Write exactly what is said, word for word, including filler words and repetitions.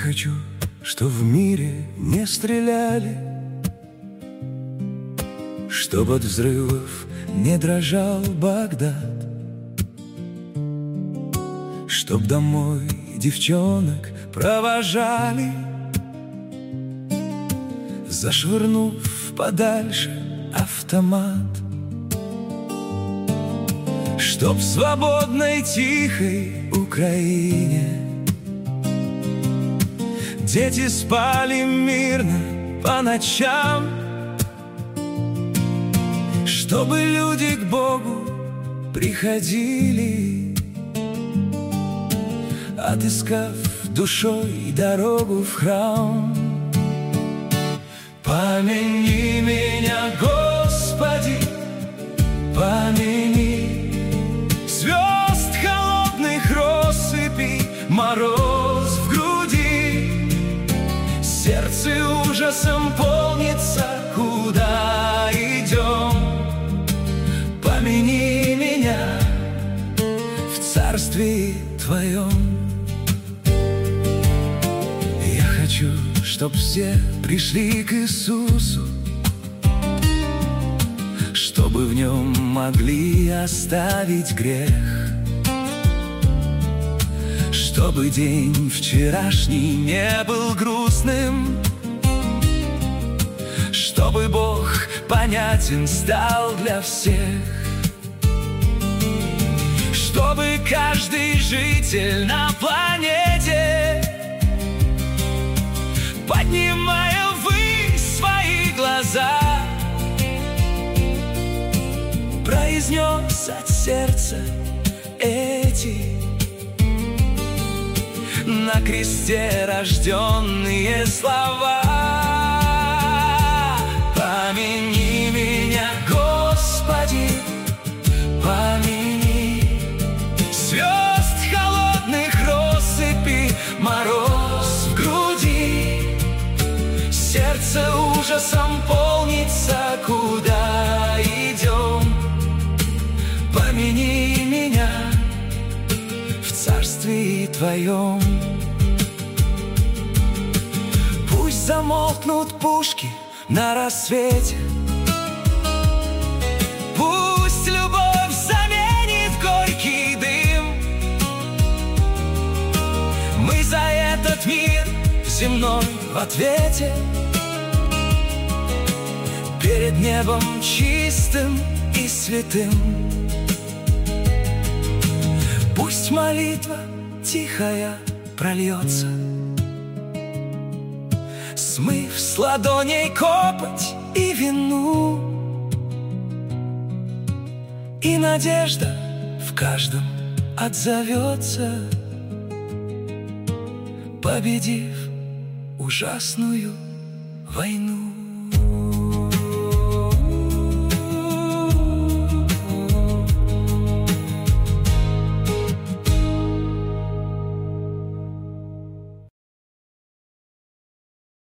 хочу, чтоб в мире не стреляли, чтоб от взрывов не дрожал Багдад, чтоб домой девчонок провожали, зашвырнув подальше автомат. Чтоб в свободной тихой Украине дети спали мирно по ночам, чтобы люди к Богу приходили, отыскав душой дорогу в храм. Помяни меня, Господи, помяни звезд холодных россыпи, мороз в груди, сердце ужасом полнится, куда идем. Помяни меня в царстве Твоем. Я хочу, чтоб все пришли к Иисусу, чтобы в нем могли оставить грех, чтобы день вчерашний не был грустным, чтобы Бог понятен стал для всех, чтобы каждый житель на планете, поднимая ввысь свои глаза, произнес от сердца эти на кресте рожденные слова. Помяни меня, Господи, помяни звезд холодных россыпи, мороз в груди, сердце ужасом полнится, куда идем. Помяни меня в царстве Твоем. Пусть замолкнут пушки на рассвете, пусть любовь заменит горький дым. Мы за этот мир земной в ответе перед небом чистым и святым. Пусть молитва тихая прольется, смыв с ладоней копоть и вину, и надежда в каждом отзовется, победив ужасную войну.